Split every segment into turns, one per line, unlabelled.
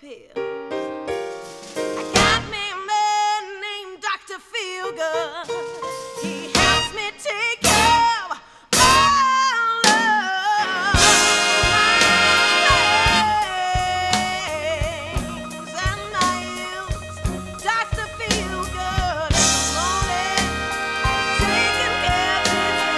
pills. I got me a man named Dr. Feelgood. He helps me take care of all of my pains and my ills. Dr. Feelgood is only taking care of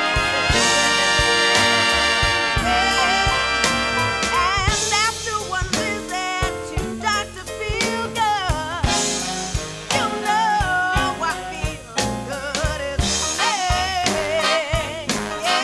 and after one visit to Dr. Feelgood, you know I feel good as hey,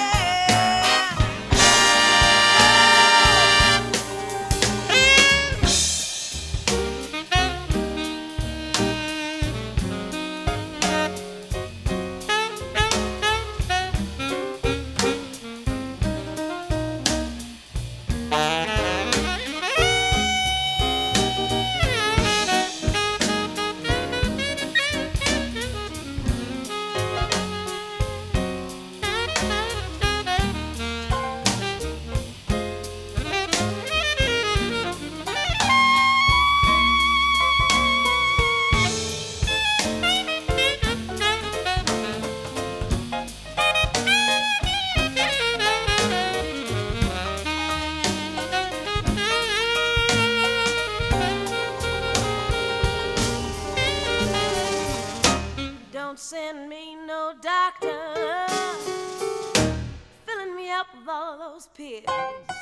don't send me no doctor filling me up with all those pills.